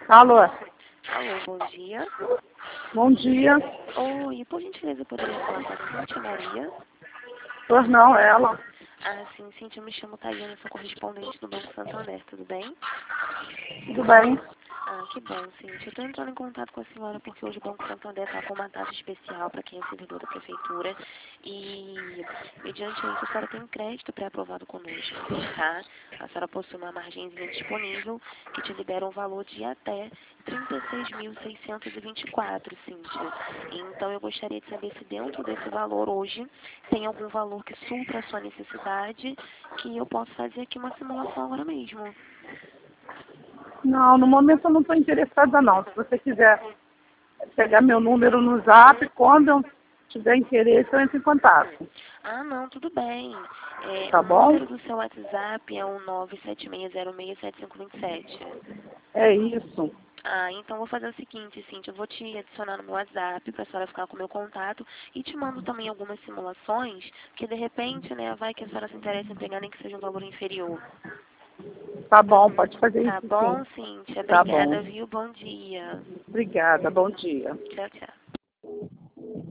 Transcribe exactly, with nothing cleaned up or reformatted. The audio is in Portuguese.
Alô? Alô, bom dia. Bom dia. Oi, por gentileza, eu poderia falar com a Cíntia Maria? Pois não, ela. Ah, sim, Cíntia, eu me chamo Tayane, sou correspondente do Banco Santander, tudo bem? Tudo bem? Ah, que bom, Cíntia. Eu estou entrando em contato com a senhora porque hoje o Banco Santander está com uma taxa especial para quem é servidor da prefeitura e, mediante isso, a senhora tem um crédito pré-aprovado conosco, tá? A senhora possui uma margenzinha disponível que te libera um valor de até trinta e seis mil seiscentos e vinte e quatro, Cíntia. Então, eu gostaria de saber se dentro desse valor hoje tem algum valor que supra a sua necessidade, que eu posso fazer aqui uma simulação agora mesmo. Não, no momento eu não estou interessada não. Se você quiser pegar meu número no zap, quando eu tiver interesse eu entro em contato. Ah, não, tudo bem. É, Tá o bom? número do seu WhatsApp é o nove sete seis zero seis sete cinco dois sete. É isso. Ah, então vou fazer o seguinte, Cíntia, eu vou te adicionar no meu WhatsApp para a senhora ficar com o meu contato e te mando também algumas simulações, que de repente, né, vai que a senhora se interessa em pegar nem que seja um valor inferior. Tá bom, pode fazer Tá isso bom, sim. Cíntia? Tá Obrigada, bom. viu? Bom dia. Obrigada, bom dia. Tchau, tchau.